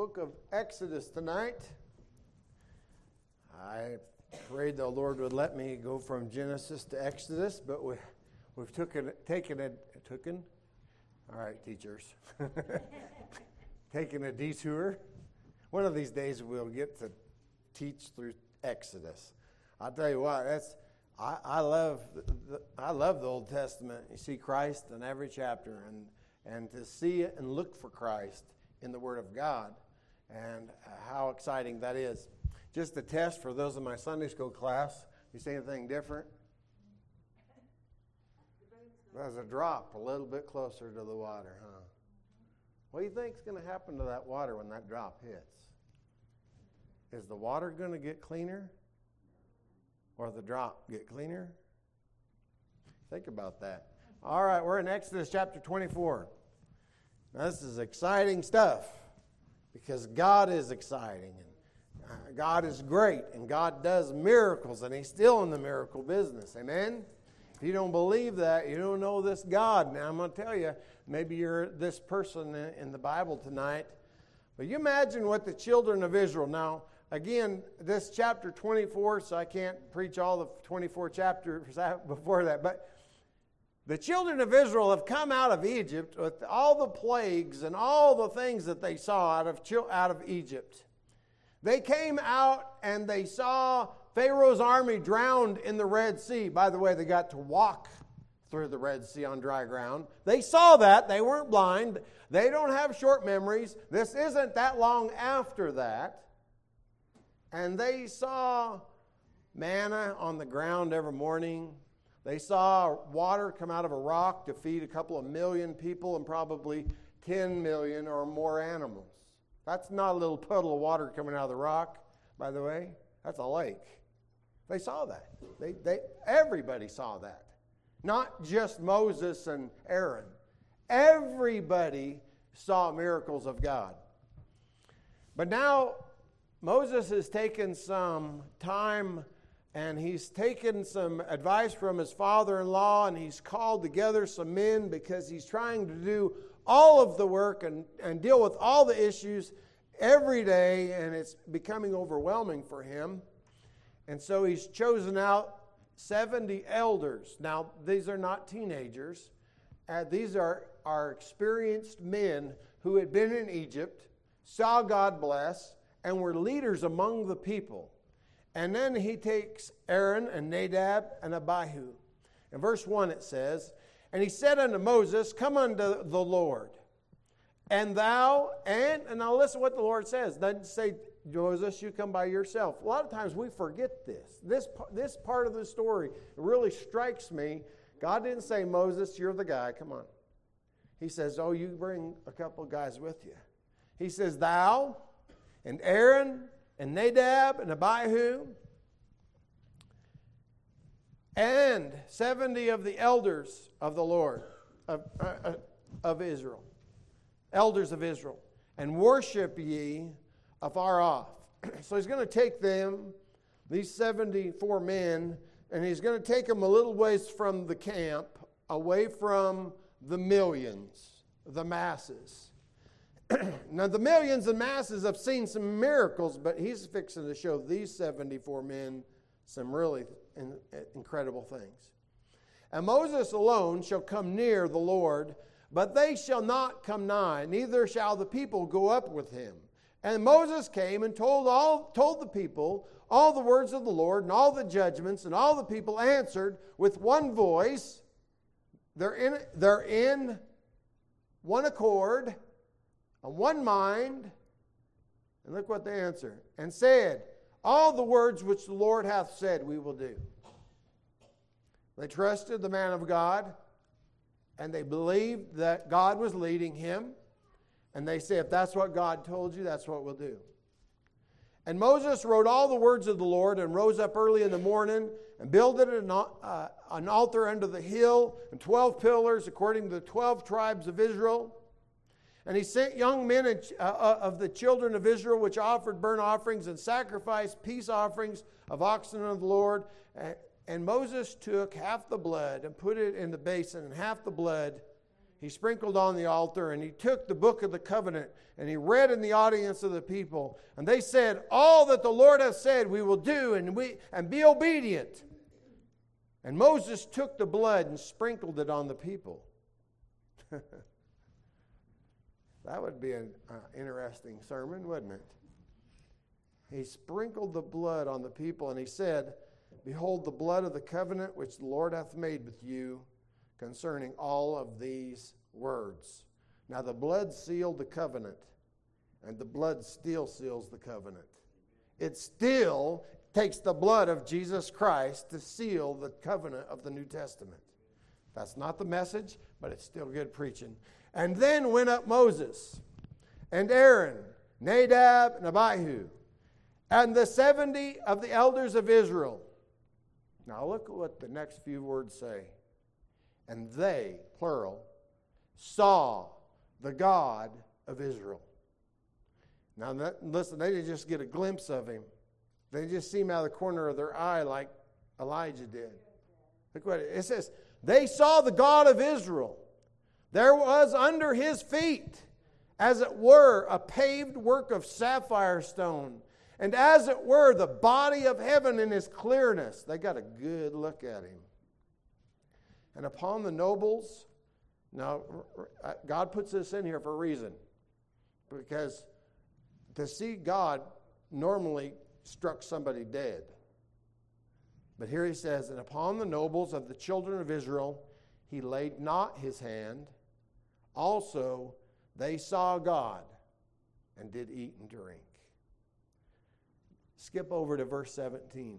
book of Exodus tonight. I prayed the Lord would let me go from Genesis to Exodus, but we've taken. All right, teachers. Taking a detour. One of these days we'll get to teach through Exodus. I'll tell you what, I love the Old Testament. You see Christ in every chapter, and to see it and look for Christ in the Word of God, and how exciting that is. Just a test for those in my Sunday school class. You see anything different? There's a drop a little bit closer to the water, huh? What do you think is going to happen to that water when that drop hits? Is the water going to get cleaner? Or the drop get cleaner? Think about that. All right, we're in Exodus chapter 24. Now, this is exciting stuff because God is exciting and God is great and God does miracles and He's still in the miracle business. Amen? If you don't believe that, you don't know this God. Now, I'm going to tell you, maybe you're this person in the Bible tonight, but you imagine what the children of Israel. Now, again, this chapter 24, so I can't preach all the 24 chapters before that, but the children of Israel have come out of Egypt with all the plagues and all the things that they saw out of Egypt. They came out and they saw Pharaoh's army drowned in the Red Sea. By the way, they got to walk through the Red Sea on dry ground. They saw that. They weren't blind. They don't have short memories. This isn't that long after that. And they saw manna on the ground every morning. They saw water come out of a rock to feed a couple of million people and probably 10 million or more animals. That's not a little puddle of water coming out of the rock, by the way. That's a lake. They saw that. Everybody saw that. Not just Moses and Aaron. Everybody saw miracles of God. But now Moses has taken some time and he's taken some advice from his father-in-law, and he's called together some men because he's trying to do all of the work and deal with all the issues every day, and it's becoming overwhelming for him. And so he's chosen out 70 elders. Now, these are not teenagers. These are experienced men who had been in Egypt, saw God bless, and were leaders among the people. And then he takes Aaron and Nadab and Abihu. In verse 1 it says, "And he said unto Moses, Come unto the Lord, and thou and..." And now listen what the Lord says. Doesn't say, Moses, you come by yourself. A lot of times we forget this. This part of the story really strikes me. God didn't say, Moses, you're the guy, come on. He says, oh, you bring a couple guys with you. He says, thou and Aaron and Nadab and Abihu and 70 of the elders of the Lord of Israel, elders of Israel, and worship ye afar off. So he's going to take them, these 74 men, and he's going to take them a little ways from the camp, away from the millions, the masses. Now, the millions and masses have seen some miracles, but he's fixing to show these 74 men some really incredible things. And Moses alone shall come near the Lord, but they shall not come nigh, neither shall the people go up with him. And Moses came and told the people all the words of the Lord and all the judgments, and all the people answered with one voice. They're in one accord, on one mind, and look what they answer. And said, all the words which the Lord hath said we will do. They trusted the man of God, and they believed that God was leading him. And they say, if that's what God told you, that's what we'll do. And Moses wrote all the words of the Lord, and rose up early in the morning, and builded an altar under the hill, and 12 pillars according to the 12 tribes of Israel. And he sent young men of the children of Israel, which offered burnt offerings and sacrificed peace offerings of oxen unto the Lord. And Moses took half the blood and put it in the basin, and half the blood he sprinkled on the altar, and he took the book of the covenant, and he read in the audience of the people. And they said, all that the Lord hath said we will do, and be obedient. And Moses took the blood and sprinkled it on the people. That would be an interesting sermon, wouldn't it? He sprinkled the blood on the people, and he said, behold, the blood of the covenant which the Lord hath made with you concerning all of these words. Now the blood sealed the covenant, and the blood still seals the covenant. It still takes the blood of Jesus Christ to seal the covenant of the New Testament. That's not the message, but it's still good preaching. And then went up Moses and Aaron, Nadab and Abihu, and the 70 of the elders of Israel. Now look at what the next few words say. And they, plural, saw the God of Israel. Now listen, they didn't just get a glimpse of him. They just see him out of the corner of their eye like Elijah did. Look what it says. They saw the God of Israel. There was under his feet, as it were, a paved work of sapphire stone, and as it were, the body of heaven in his clearness. They got a good look at him. And upon the nobles, now God puts this in here for a reason, because to see God normally struck somebody dead. But here he says, and upon the nobles of the children of Israel, he laid not his hand. Also, they saw God and did eat and drink. Skip over to verse 17.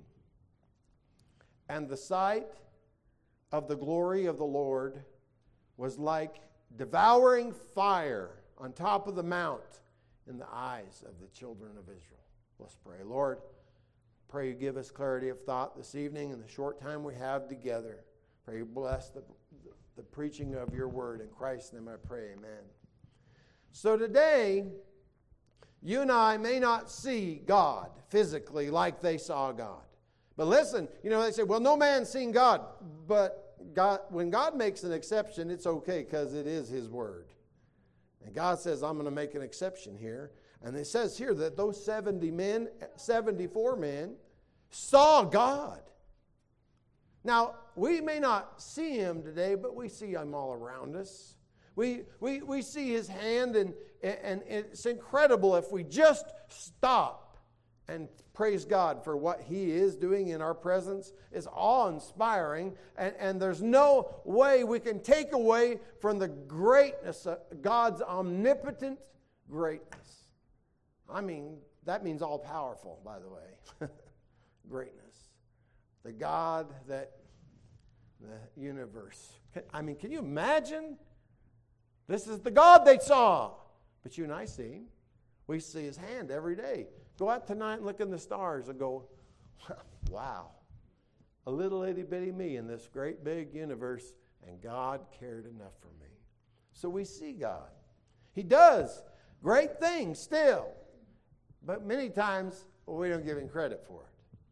And the sight of the glory of the Lord was like devouring fire on top of the mount in the eyes of the children of Israel. Let's pray. Lord, pray you give us clarity of thought this evening in the short time we have together. Pray you bless the preaching of your word. In Christ's name I pray, amen. So today, you and I may not see God physically like they saw God. But listen, they say, well, no man's seen God. But God, when God makes an exception, it's okay because it is his word. And God says, I'm going to make an exception here. And it says here that those 74 men saw God. Now, we may not see him today, but we see him all around us. We see his hand, and it's incredible if we just stop and praise God for what he is doing in our presence. It's awe-inspiring, and there's no way we can take away from the greatness of God's omnipotent greatness. I mean, that means all-powerful, by the way. Greatness. The God that the universe. Can you imagine? This is the God they saw. But you and I see him. We see his hand every day. Go out tonight and look in the stars and go, wow. A little itty bitty me in this great big universe, and God cared enough for me. So we see God. He does great things still. But many times we don't give him credit for it.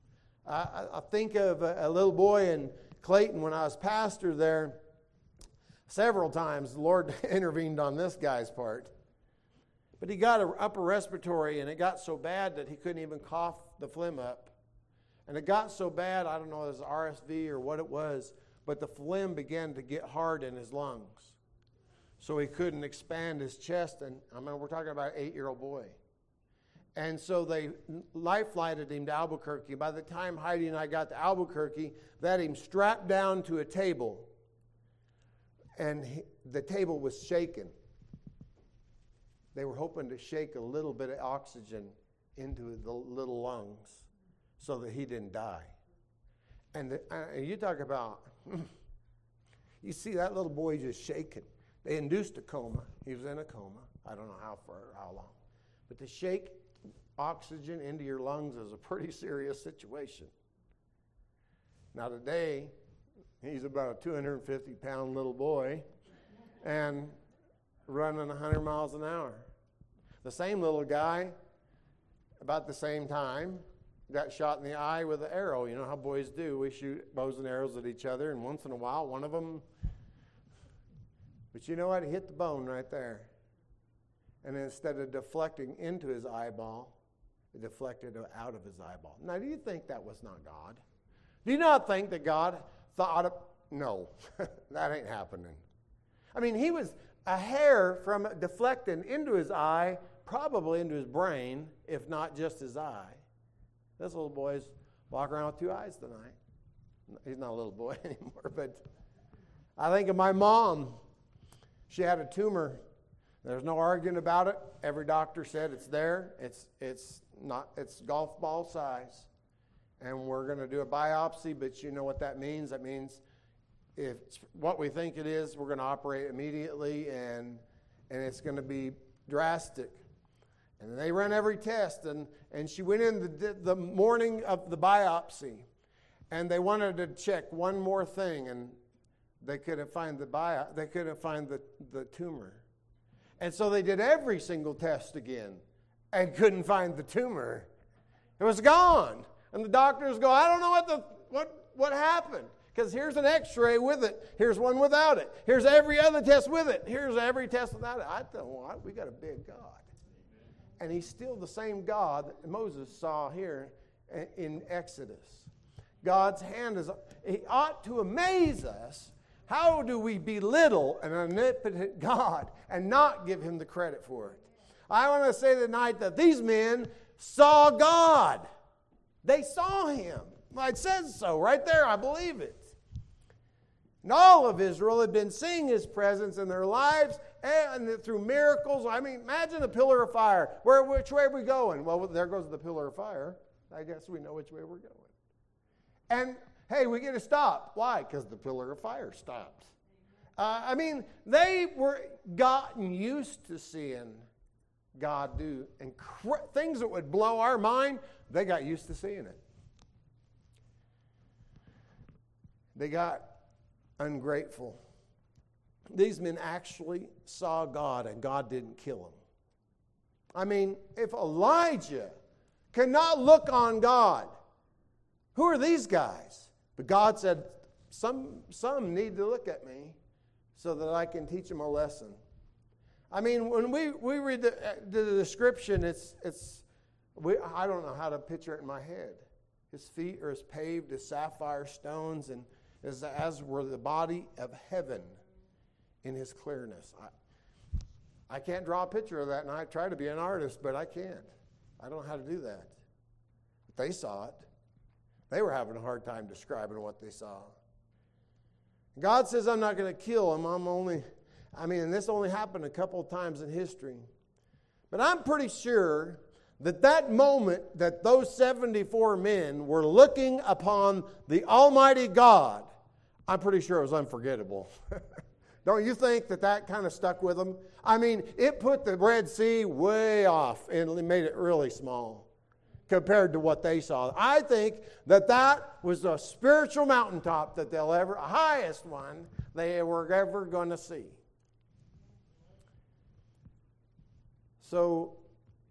I think of a little boy in Clayton when I was pastor there. Several times the Lord intervened on this guy's part. But he got an upper respiratory, and it got so bad that he couldn't even cough the phlegm up. And it got so bad, I don't know if it was RSV or what it was, but the phlegm began to get hard in his lungs. So he couldn't expand his chest, and we're talking about an 8-year-old boy. And so they life-flighted him to Albuquerque. By the time Heidi and I got to Albuquerque, they had him strapped down to a table. And the table was shaking. They were hoping to shake a little bit of oxygen into the little lungs so that he didn't die. And you talk about, you see that little boy just shaking. They induced a coma. He was in a coma. I don't know how long. But to shake oxygen into your lungs is a pretty serious situation. Now today, he's about a 250-pound little boy and running 100 miles an hour. The same little guy, about the same time, got shot in the eye with an arrow. You know how boys do. We shoot bows and arrows at each other, and once in a while, one of them But you know what? He hit the bone right there. And instead of deflecting into his eyeball, it deflected out of his eyeball. Now, do you think that was not God? Do you not think that God thought of... No, that ain't happening. I mean, he was a hair from deflecting into his eye, probably into his brain, if not just his eye. This little boy's walking around with two eyes tonight. He's not a little boy anymore, but I think of my mom. She had a tumor. There's no arguing about it. Every doctor said it's there. It's golf ball size. And we're going to do a biopsy, but you know what that means? That means if it's what we think it is, we're going to operate immediately, and it's going to be drastic. And they ran every test, and she went in the morning of the biopsy, and they wanted to check one more thing, and they couldn't find the tumor. And so they did every single test again and couldn't find the tumor. It was gone. And the doctors go, I don't know what happened. Because here's an x-ray with it. Here's one without it. Here's every other test with it. Here's every test without it. I thought, well, we got a big God. And he's still the same God that Moses saw here in Exodus. God's hand he ought to amaze us. How do we belittle an omnipotent God and not give him the credit for it? I want to say tonight that these men saw God. They saw him. It says so right there. I believe it. And all of Israel had been seeing his presence in their lives and through miracles. I mean, imagine a pillar of fire. Which way are we going? Well, there goes the pillar of fire. I guess we know which way we're going. And, hey, we get to stop. Why? Because the pillar of fire stopped. I mean, they were gotten used to seeing God do things that would blow our mind. They got used to seeing it. They got ungrateful. These men actually saw God, and God didn't kill them. I mean, if Elijah cannot look on God, who are these guys? But God said, some need to look at me so that I can teach them a lesson. I mean, when we read the description, I don't know how to picture it in my head. His feet are as paved as sapphire stones, and as were the body of heaven in his clearness. I can't draw a picture of that, and I try to be an artist, but I can't. I don't know how to do that. But they saw it. They were having a hard time describing what they saw. God says, I'm not going to kill them. And this only happened a couple of times in history. But I'm pretty sure that moment that those 74 men were looking upon the Almighty God, I'm pretty sure it was unforgettable. Don't you think that kind of stuck with them? I mean, it put the Red Sea way off and made it really small compared to what they saw. I think that was the spiritual mountaintop that highest one they were ever going to see. So,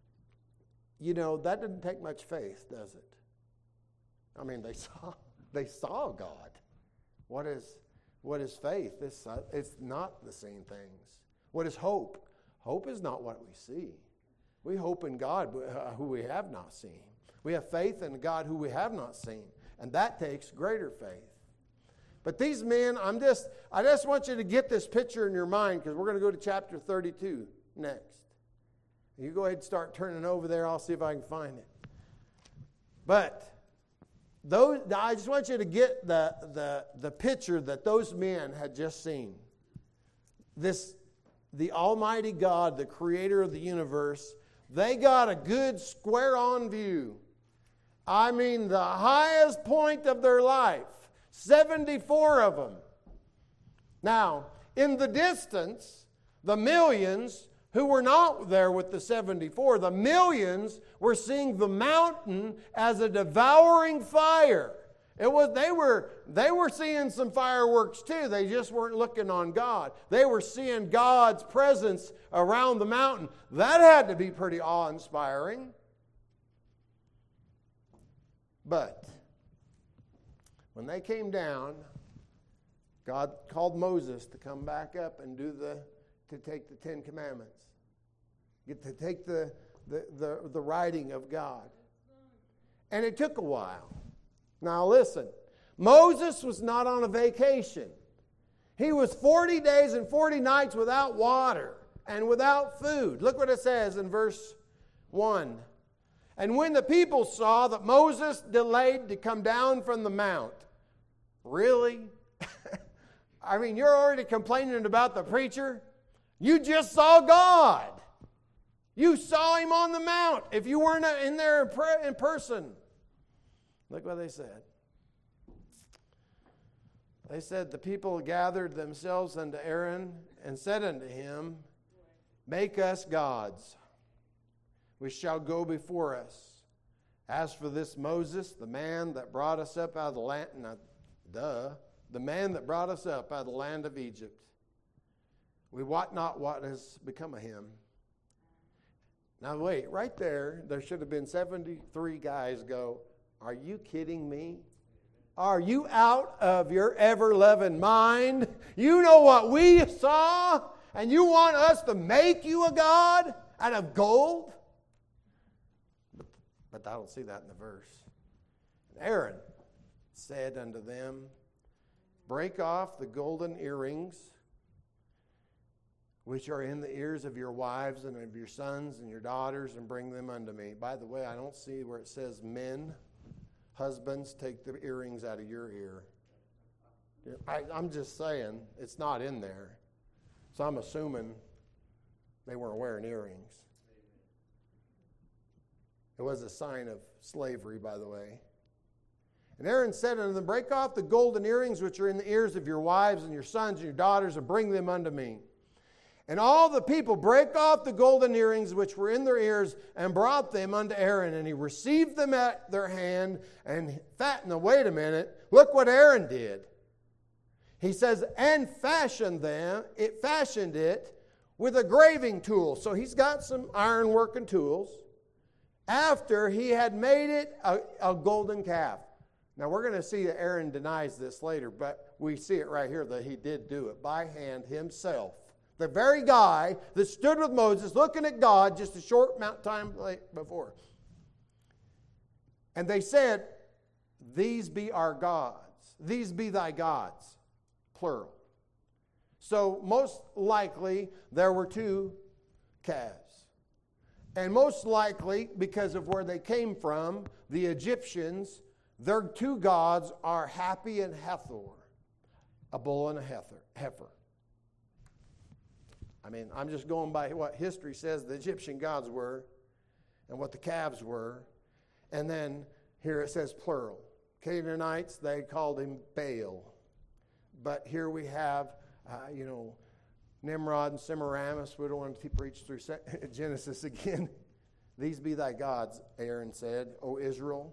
that didn't take much faith, does it? I mean, they saw God. What is faith? It's not the same things. What is hope? Hope is not what we see. We hope in God who we have not seen. We have faith in God who we have not seen, and that takes greater faith. But these men, I just want you to get this picture in your mind, because we're going to go to chapter 32 next. You go ahead and start turning over there. I'll see if I can find it. But I just want you to get the picture that those men had just seen. The Almighty God, the creator of the universe, they got a good square-on view. I mean, the highest point of their life. 74 of them. Now, in the distance, the millions who were not there with the 74, the millions were seeing the mountain as a devouring fire. They were seeing some fireworks too. They just weren't looking on God. They were seeing God's presence around the mountain. That had to be pretty awe-inspiring. But when they came down, God called Moses to come back up and to take the Ten Commandments. Get to take the writing of God. And it took a while. Now listen, Moses was not on a vacation. He was 40 days and 40 nights without water and without food. Look what it says in verse 1. And when the people saw that Moses delayed to come down from the mount. Really? I mean, you're already complaining about the preacher? You just saw God. You saw him on the mount if you weren't in there in person. Look what they said. They said, the people gathered themselves unto Aaron and said unto him, make us gods, which shall go before us. As for this Moses, the man that brought us up out of the land, the man that brought us up out of the land of Egypt, we wot not what has become of him. Now wait, right there should have been 73 guys go, are you kidding me? Are you out of your ever-loving mind? You know what we saw, and you want us to make you a god out of gold? But I don't see that in the verse. Aaron said unto them, break off the golden earrings which are in the ears of your wives and of your sons and your daughters, and bring them unto me. By the way, I don't see where it says men. Husbands, take the earrings out of your ear. I'm just saying, it's not in there. So I'm assuming they weren't wearing earrings. It was a sign of slavery, by the way. And Aaron said unto them, break off the golden earrings which are in the ears of your wives and your sons and your daughters, and bring them unto me. And all the people brake off the golden earrings which were in their ears, and brought them unto Aaron. And he received them at their hand, and fattened them. Wait a minute. Look what Aaron did. He says, and fashioned it with a graving tool. So he's got some iron working tools. After he had made it a golden calf. Now we're going to see that Aaron denies this later, but we see it right here that he did do it by hand himself. The very guy that stood with Moses looking at God just a short amount of time before. And they said, these be our gods. These be thy gods. Plural. So most likely there were two calves. And most likely, because of where they came from, the Egyptians, their two gods are Happy and Hathor. A bull and a heifer. I mean, I'm just going by what history says the Egyptian gods were and what the calves were. And then here it says plural. Canaanites, they called him Baal. But here we have, Nimrod and Semiramis. We don't want to preach through Genesis again. These be thy gods, Aaron said, O Israel.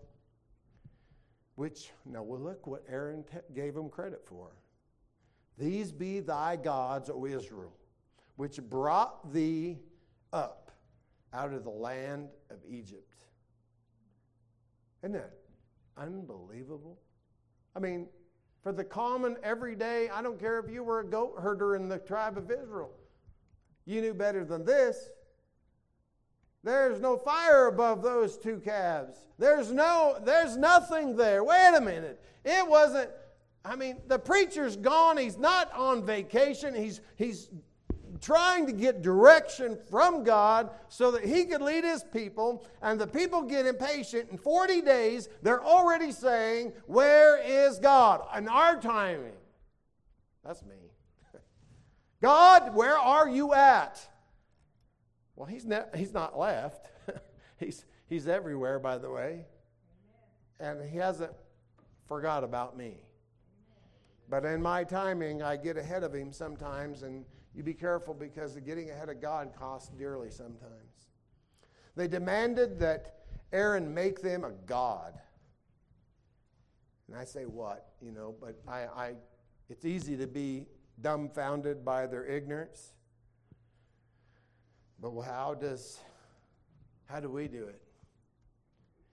Look what Aaron gave him credit for. These be thy gods, O Israel, which brought thee up out of the land of Egypt. Isn't that unbelievable? I mean, for the common, everyday, I don't care if you were a goat herder in the tribe of Israel. You knew better than this. There's no fire above those two calves. There's nothing there. Wait a minute. It wasn't, the preacher's gone. He's not on vacation. He's trying to get direction from God so that he could lead his people, and the people get impatient. In 40 days, they're already saying, where is God? In our timing. That's me. God, where are you at? Well, he's not left. He's everywhere, by the way. And he hasn't forgot about me. But in my timing, I get ahead of him sometimes, and you be careful because getting ahead of God costs dearly sometimes. They demanded that Aaron make them a god. And I say what? But it's easy to be dumbfounded by their ignorance. But how do we do it?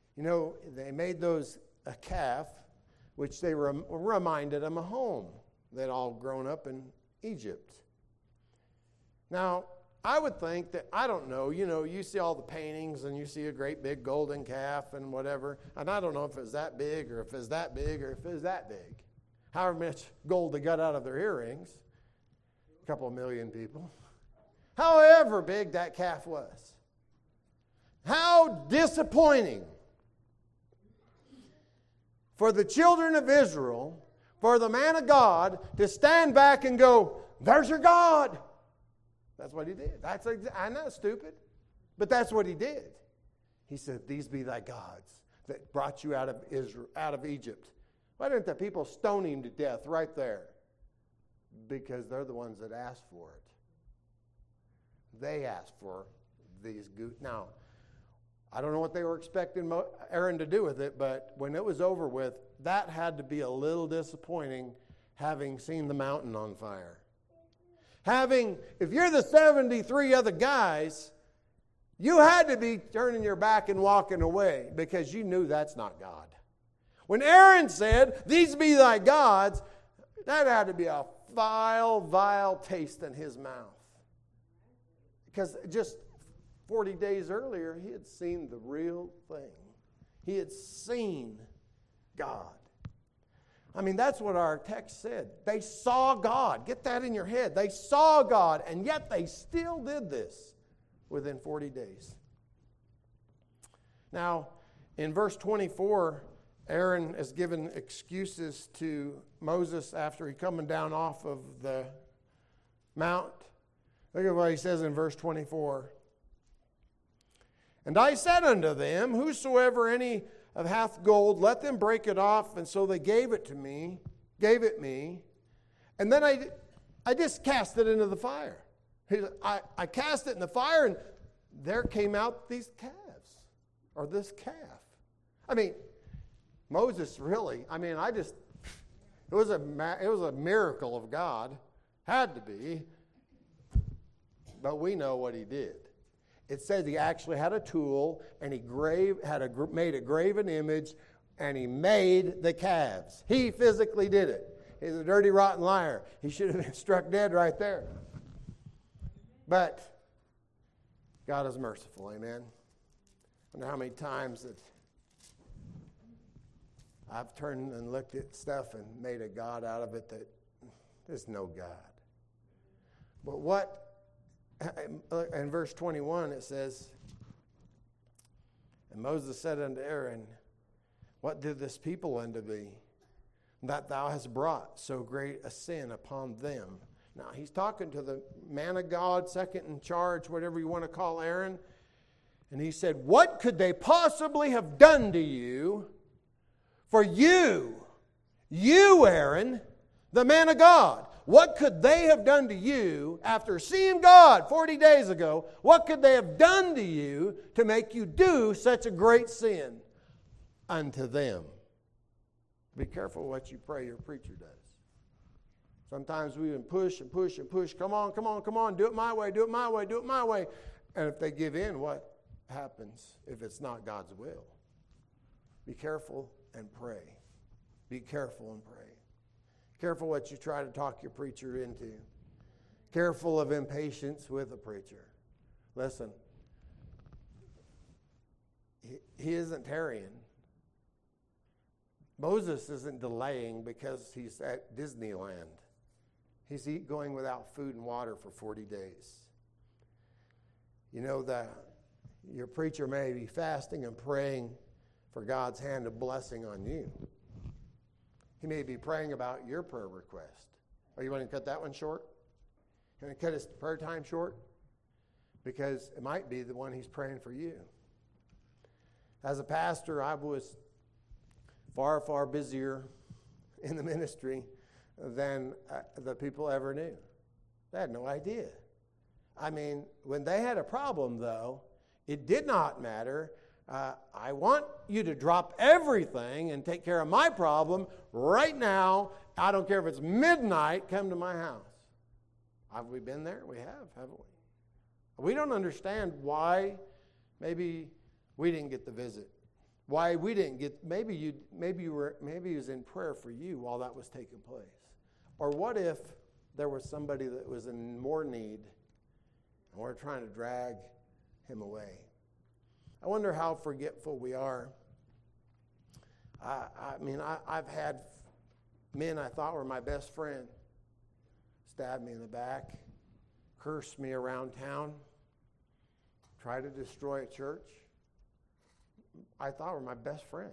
They made a calf, which they reminded them of home. They'd all grown up in Egypt. Now, I would think that, I don't know, you see all the paintings and you see a great big golden calf and whatever, and I don't know if it's that big or if it's that big or if it's that big. However much gold they got out of their earrings, a couple of million people. However big that calf was. How disappointing for the children of Israel, for the man of God to stand back and go, there's your God. That's what he did. I'm not stupid, but that's what he did. He said, these be thy gods that brought you out of Israel, out of Egypt. Why didn't the people stone him to death right there? Because they're the ones that asked for it. They asked for these goats. Now, I don't know what they were expecting Aaron to do with it, but when it was over with, that had to be a little disappointing, having seen the mountain on fire. If you're the 73 other guys, you had to be turning your back and walking away because you knew that's not God. When Aaron said, these be thy gods, that had to be a vile, vile taste in his mouth. Because just 40 days earlier, he had seen the real thing. He had seen God. I mean, that's what our text said. They saw God. Get that in your head. They saw God, and yet they still did this within 40 days. Now, in verse 24, Aaron is given excuses to Moses after he coming down off of the mount. Look at what he says in verse 24. And I said unto them, whosoever any of hath gold, let them break it off. And so they gave it me. And then I just cast it into the fire. I cast it in the fire, and there came out these calves, or this calf. I mean, Moses really, it was a miracle of God. Had to be. But we know what he did. It says he actually had a tool, and he made a graven image, and he made the calves. He physically did it. He's a dirty, rotten liar. He should have been struck dead right there. But God is merciful, amen? I wonder how many times that I've turned and looked at stuff and made a God out of it that there's no God. But what? In verse 21 it says, and Moses said unto Aaron, what did this people unto thee, that thou hast brought so great a sin upon them? Now he's talking to the man of God, second in charge, whatever you want to call Aaron. And he said, what could they possibly have done to you? For you, Aaron, the man of God, what could they have done to you after seeing God 40 days ago? What could they have done to you to make you do such a great sin unto them? Be careful what you pray your preacher does. Sometimes we even push and push and push. Come on. Do it my way, do it my way, do it my way. And if they give in, what happens if it's not God's will? Be careful and pray. Be careful and pray. Careful what you try to talk your preacher into. Careful of impatience with a preacher. Listen, he isn't tarrying. Moses isn't delaying because he's at Disneyland. He's going without food and water for 40 days. You know that your preacher may be fasting and praying for God's hand of blessing on you. He may be praying about your prayer request. Are you want to cut that one short? You want to cut his prayer time short? Because it might be the one he's praying for you. As a pastor, I was far, far busier in the ministry than the people ever knew. They had no idea. When they had a problem, though, it did not matter. I want you to drop everything and take care of my problem right now. I don't care if it's midnight, come to my house. Have we been there? We have, haven't we? We don't understand why maybe we didn't get the visit. Why we didn't get, maybe he was in prayer for you while that was taking place. Or what if there was somebody that was in more need and we're trying to drag him away? I wonder how forgetful we are. I've had men I thought were my best friend stab me in the back, curse me around town, try to destroy a church I thought were my best friend.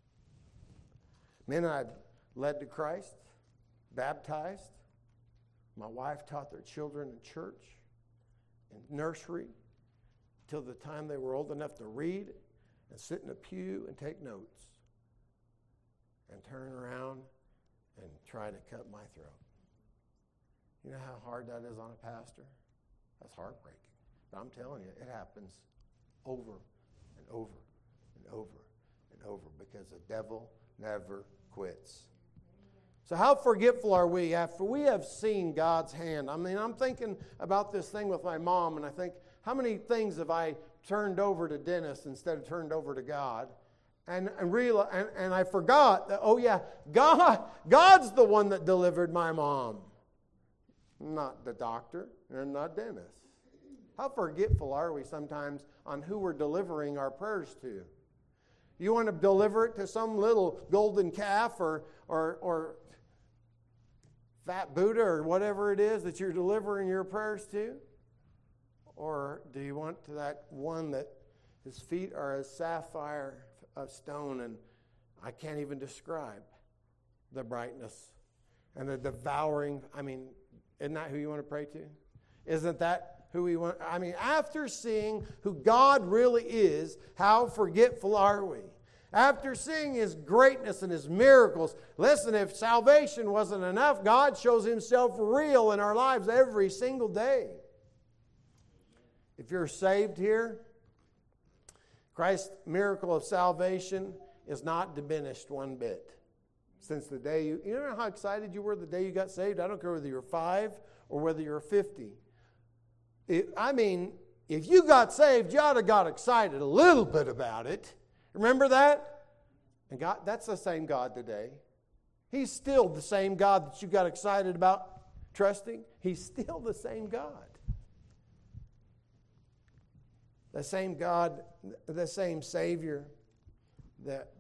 Men I'd led to Christ, baptized. My wife taught their children in church, in nursery, till the time they were old enough to read and sit in a pew and take notes and turn around and try to cut my throat. You know how hard that is on a pastor? That's heartbreaking. But I'm telling you, it happens over and over and over and over because the devil never quits. So how forgetful are we after we have seen God's hand? I mean, I'm thinking about this thing with my mom, and I think, how many things have I turned over to Dennis instead of turned over to God? And I forgot that, oh yeah, God's the one that delivered my mom, not the doctor and not Dennis. How forgetful are we sometimes on who we're delivering our prayers to? You want to deliver it to some little golden calf or fat Buddha or whatever it is that you're delivering your prayers to? Or do you want to that one that his feet are as sapphire of stone, and I can't even describe the brightness and the devouring? I mean, isn't that who you want to pray to? Isn't that who we want? I mean, after seeing who God really is, how forgetful are we? After seeing His greatness and His miracles, listen, if salvation wasn't enough, God shows Himself real in our lives every single day. If you're saved here, Christ's miracle of salvation is not diminished one bit. Since the day you know how excited you were the day you got saved? I don't care whether you're 5 or whether you're 50. If you got saved, you ought to got excited a little bit about it. Remember that? And God, that's the same God today. He's still the same God that you got excited about trusting. He's still the same God. The same God, the same Savior, that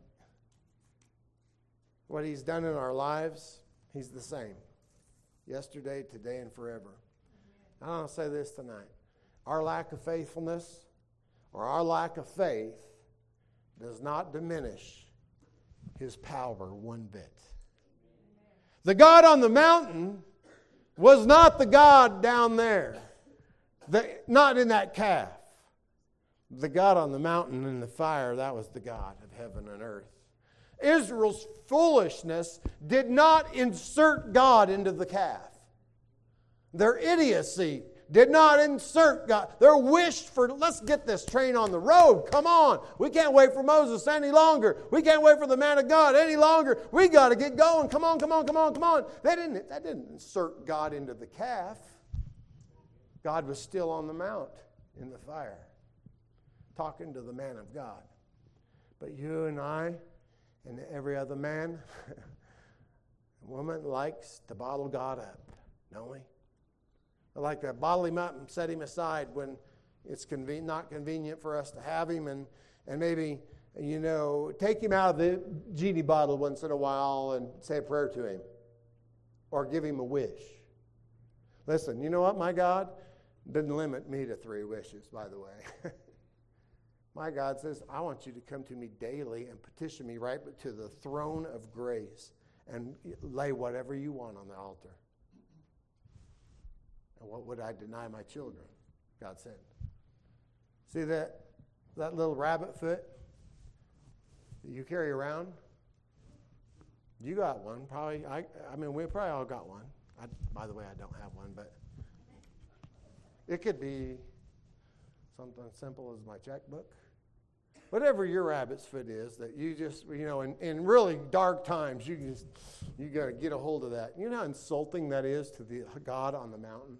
what He's done in our lives, He's the same. Yesterday, today, and forever. I want to say this tonight. Our lack of faithfulness or our lack of faith does not diminish His power one bit. The God on the mountain was not the God down there. Not in that calf. The God on the mountain in the fire, that was the God of heaven and earth. Israel's foolishness did not insert God into the calf. Their idiocy did not insert God. Their wish for, let's get this train on the road. Come on. We can't wait for Moses any longer. We can't wait for the man of God any longer. We got to get going. Come on. That didn't insert God into the calf. God was still on the mount in the fire, talking to the man of God. But you and I and every other man and woman likes to bottle God up, don't we? I like to bottle Him up and set Him aside when it's not convenient for us to have Him, and maybe, take Him out of the genie bottle once in a while and say a prayer to Him or give Him a wish. Listen, you know what? My God didn't limit me to 3 wishes, by the way. My God says, I want you to come to me daily and petition me right to the throne of grace and lay whatever you want on the altar. And what would I deny my children? God said. See that little rabbit foot that you carry around? You got one, probably. We probably all got one. By the way, I don't have one, but it could be something simple as my checkbook. Whatever your rabbit's foot is that you just, in really dark times, you got to get a hold of that. You know how insulting that is to the God on the mountain?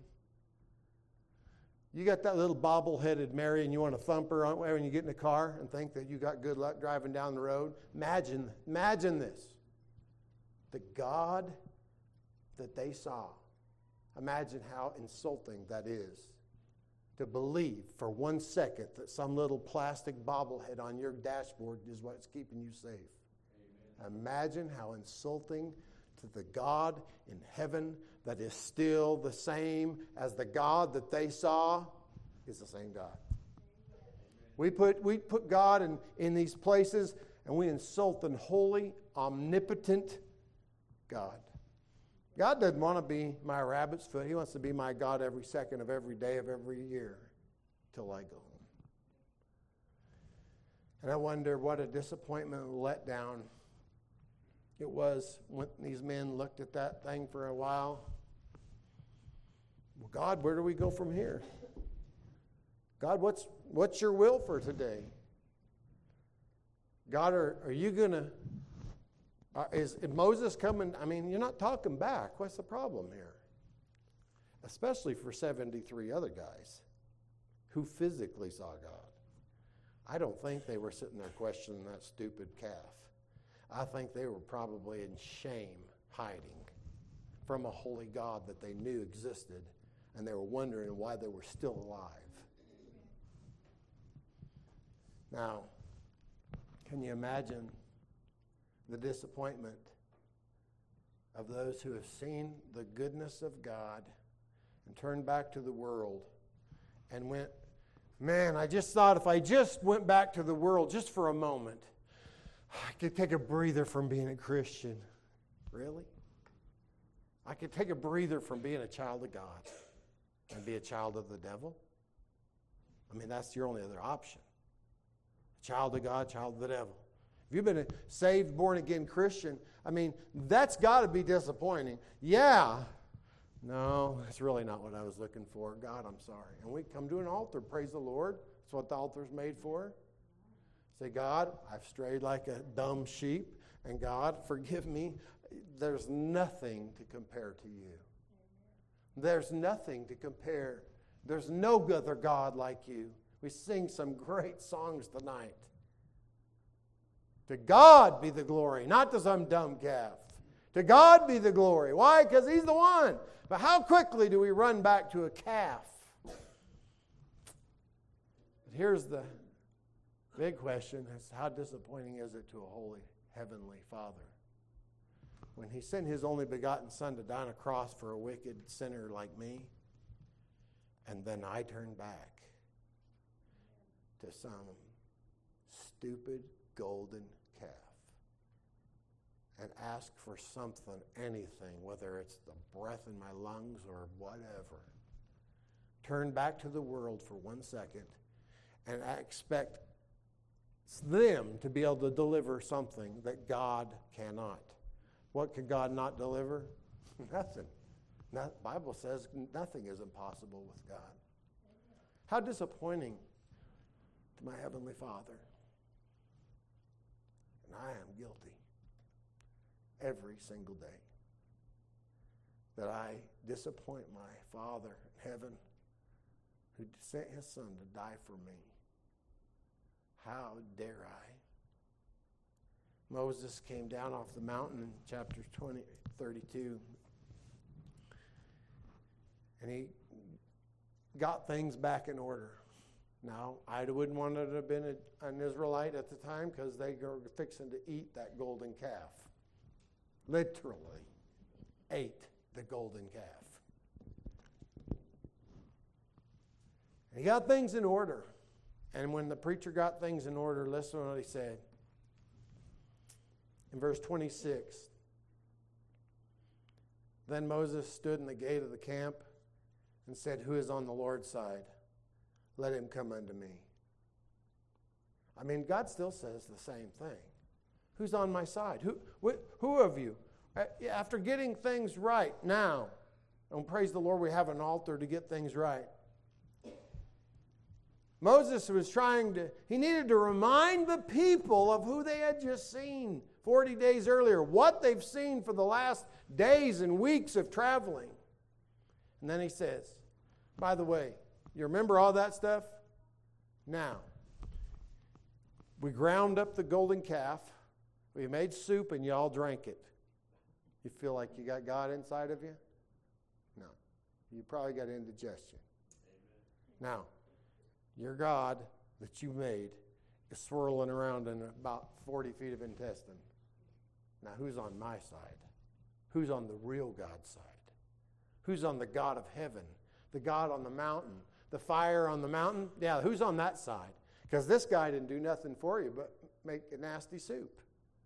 You got that little bobble-headed Mary and you want to thump her when you get in the car and think that you got good luck driving down the road. Imagine this. The God that they saw. Imagine how insulting that is to believe for 1 second that some little plastic bobblehead on your dashboard is what's keeping you safe. Amen. Imagine how insulting to the God in heaven that is still the same as the God that they saw is the same God. We put God in these places, and we insult an holy, omnipotent God. God doesn't want to be my rabbit's foot. He wants to be my God every second of every day of every year till I go home. And I wonder what a disappointment and letdown it was when these men looked at that thing for a while. Well, God, where do we go from here? God, what's your will for today? God, are you going to... Is Moses coming? I mean, you're not talking back. What's the problem here? Especially for 73 other guys who physically saw God. I don't think they were sitting there questioning that stupid calf. I think they were probably in shame, hiding from a holy God that they knew existed, and they were wondering why they were still alive. Now, can you imagine the disappointment of those who have seen the goodness of God and turned back to the world and went, man, I just thought if I just went back to the world just for a moment, I could take a breather from being a Christian. Really? I could take a breather from being a child of God and be a child of the devil? I mean, that's your only other option. Child of God, child of the devil. If you've been a saved, born-again Christian, I mean, that's got to be disappointing. Yeah. No, that's really not what I was looking for. God, I'm sorry. And we come to an altar. Praise the Lord. That's what the altar's made for. Say, God, I've strayed like a dumb sheep. And God, forgive me. There's nothing to compare to you. There's nothing to compare. There's no other God like you. We sing some great songs tonight. To God be the glory, not to some dumb calf. To God be the glory. Why? Because He's the one. But how quickly do we run back to a calf? But here's the big question. Is how disappointing is it to a holy heavenly Father when He sent His only begotten Son to die on a cross for a wicked sinner like me, and then I turn back to some stupid golden calf and ask for something, anything, whether it's the breath in my lungs or whatever. Turn back to the world for 1 second and expect them to be able to deliver something that God cannot. What can God not deliver? Nothing. The Bible says nothing is impossible with God. How disappointing to my Heavenly Father. And I am guilty every single day that I disappoint my Father in heaven who sent His Son to die for me. How dare I? Moses came down off the mountain in chapter 32, and he got things back in order. Now, I wouldn't want to have been an Israelite at the time because they were fixing to eat that golden calf. Literally ate the golden calf. He got things in order. And when the preacher got things in order, listen to what he said. In verse 26, then Moses stood in the gate of the camp and said, who is on the Lord's side? Let him come unto me. I mean, God still says the same thing. Who's on my side? Who of you? After getting things right now, and praise the Lord, we have an altar to get things right. Moses was he needed to remind the people of who they had just seen 40 days earlier, what they've seen for the last days and weeks of traveling. And then he says, by the way, you remember all that stuff? Now, we ground up the golden calf, we made soup, and you all drank it. You feel like you got God inside of you? No. You probably got indigestion. Amen. Now, your God that you made is swirling around in about 40 feet of intestine. Now, who's on my side? Who's on the real God's side? Who's on the God of heaven? The God on the mountain? The fire on the mountain? Yeah, who's on that side? Because this guy didn't do nothing for you but make a nasty soup.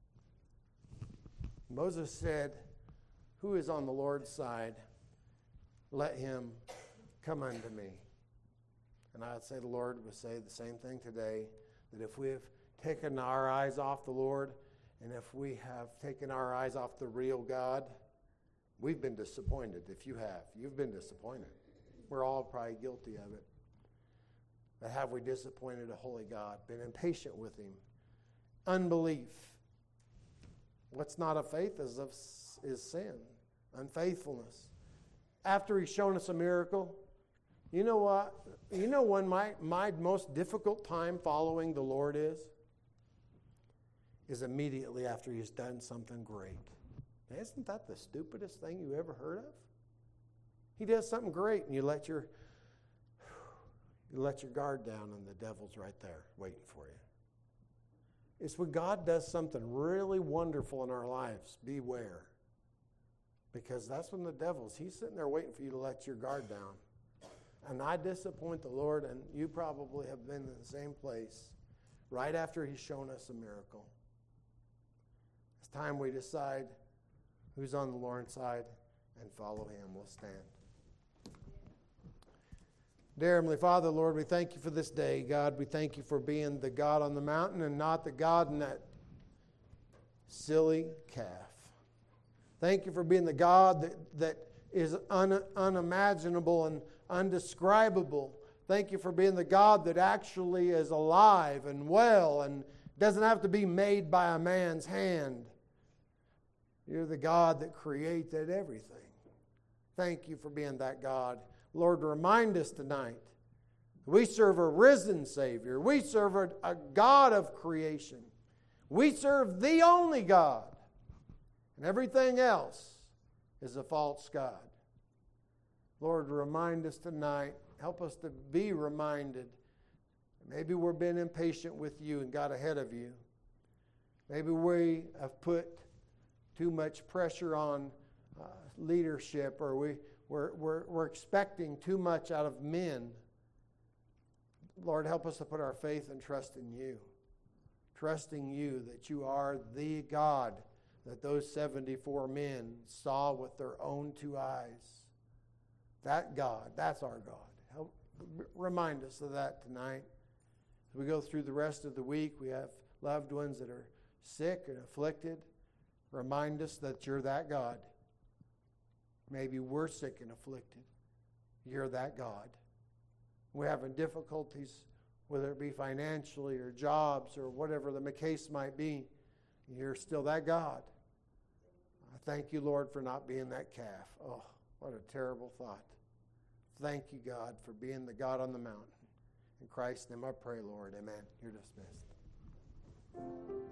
Moses said, who is on the Lord's side? Let him come unto me. And I would say the Lord would say the same thing today, that if we have taken our eyes off the Lord, and if we have taken our eyes off the real God, we've been disappointed. If you have, you've been disappointed. We're all probably guilty of it. But have we disappointed a holy God, been impatient with him? Unbelief. What's not of faith is sin, unfaithfulness. After he's shown us a miracle, you know what? You know when my most difficult time following the Lord is? Is immediately after he's done something great. Now, isn't that the stupidest thing you ever heard of? He does something great and you let your guard down and the devil's right there waiting for you. It's when God does something really wonderful in our lives, beware. Because that's when the he's sitting there waiting for you to let your guard down. And I disappoint the Lord, and you probably have been in the same place right after he's shown us a miracle. It's time we decide who's on the Lord's side and follow him. We'll stand. Dear Heavenly Father, Lord, we thank you for this day. God, we thank you for being the God on the mountain and not the God in that silly calf. Thank you for being the God that is unimaginable and undescribable. Thank you for being the God that actually is alive and well and doesn't have to be made by a man's hand. You're the God that created everything. Thank you for being that God. Lord, remind us tonight, we serve a risen Savior. We serve a God of creation. We serve the only God. And everything else is a false God. Lord, remind us tonight. Help us to be reminded. Maybe we're being impatient with you and got ahead of you. Maybe we have put too much pressure on leadership, or we're expecting too much out of men. Lord, help us to put our faith and trust in you. Trusting you that you are the God that those 74 men saw with their own two eyes. That God, that's our God. Help remind us of that tonight. As we go through the rest of the week, we have loved ones that are sick and afflicted. Remind us that you're that God. Maybe we're sick and afflicted. You're that God. We're having difficulties, whether it be financially or jobs or whatever the case might be. You're still that God. I thank you, Lord, for not being that calf. Oh, what a terrible thought. Thank you, God, for being the God on the mountain. In Christ's name I pray, Lord. Amen. You're dismissed.